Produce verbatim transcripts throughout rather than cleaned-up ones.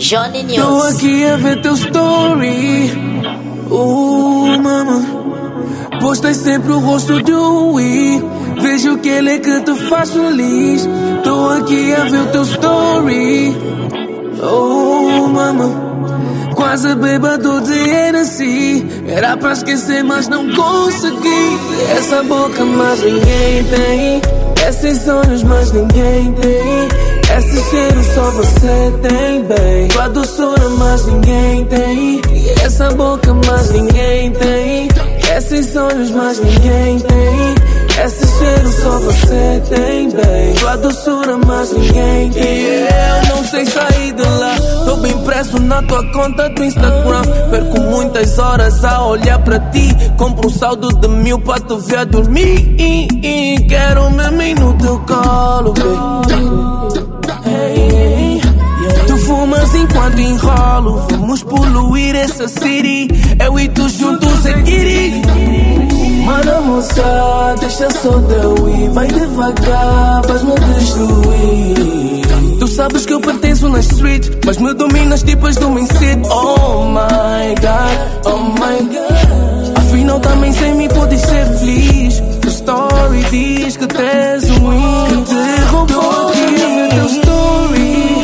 Johnny News. Tô aqui a ver teu story. Uh, mama. Postei sempre o rosto de um i. Vejo que ele é que te faz feliz. Tô aqui a ver o teu story. Oh, mama. Quase bêbado de Hennessy. Era pra esquecer, mas não consegui. Essa boca, mas ninguém tem. Esses olhos, mas ninguém tem. Esse cheiro só você tem, bem. Tua doçura, mas ninguém tem. Essa boca, mas ninguém tem. Esses olhos, mas ninguém tem. Esse cheiro só você tem, bem. Tua doçura, mas ninguém tem. Yeah, eu não sei sair de lá. Tô bem preso na tua conta do Instagram. Perco muitas horas a olhar pra ti. Compro um saldo de mil pra te ver dormir. Quero mesmo no teu colo, baby. Hey, hey. Tu fumas enquanto enrolo. Vamos poluir essa city. Eu e tu juntos é kitty. Mano, moça, deixa só eu ir. Vai devagar, vais-me destruir. Tu sabes que eu pertenço na street, mas me dominas tipo as do Main City. Oh my God, oh my God. Afinal também sem mim podes ser feliz. O story diz que tens um win, que te roubou aqui a ver teu story.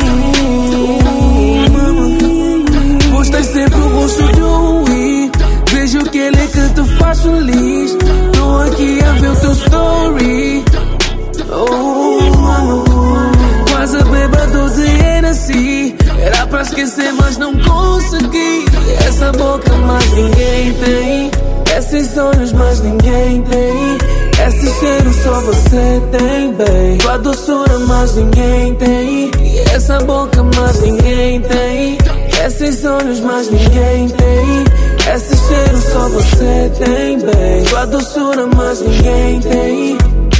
Postei sempre o rosto de um i. Vejo que ele é que te faz feliz. Tô aqui a ver o teu story. Oh, mano. Quase bêbado de Hennessy. Era pra esquecer, mas não consegui. Essa boca, mas ninguém tem. Esses olhos, mas ninguém tem. Esse cheiro só você tem, bem. Tua doçura, mas ninguém tem. Essa boca, mas ninguém tem. Esses olhos, mas ninguém tem. Esse cheiro só você tem, bem. Tua doçura, mas ninguém tem.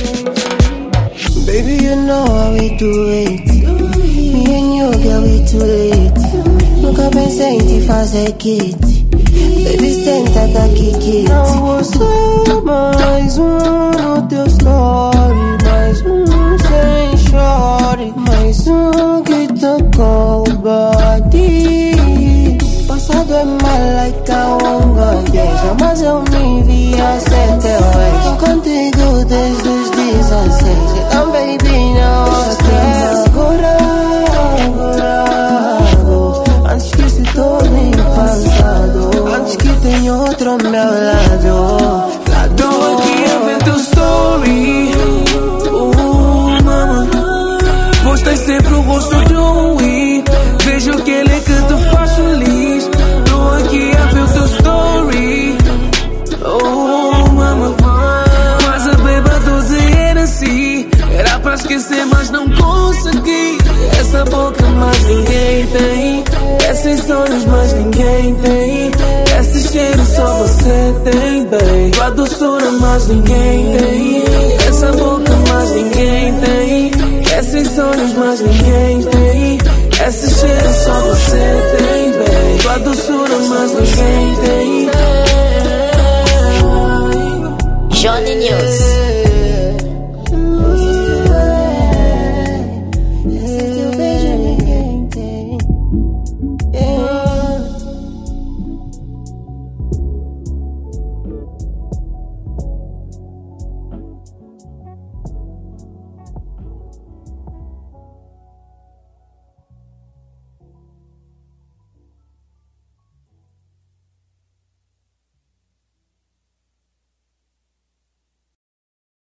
Baby, you know how we do it. Me and you, girl, we too late. Nunca pensei em te fazer kit. Baby, senta daqui, kit. Não vou só mais um no teu story. Mais um sem chore. Mais um que tocou o body. Passado é mal like a longa. Jamais eu me via ser teu ex. Tô contigo desde os dezesseis. Então baby, não esquece. Agora, agora, agora. Antes que se torne passado. Antes que tenha outro ao meu lado. Tô aqui a ver teu story. Oh, mama. Postei sempre o rosto de um i. Vejo que ele é que te faz feliz. Tô aqui a ver o teu story. Oh, mama. Quase bêbado de Hennessy. Era pra esquecer, mas não consegui. Essa boca, mas ninguém tem. Esses olhos, mas ninguém tem. Esse cheiro só você tem, bem. Tua doçura, mas ninguém tem. Essa boca, mas ninguém tem.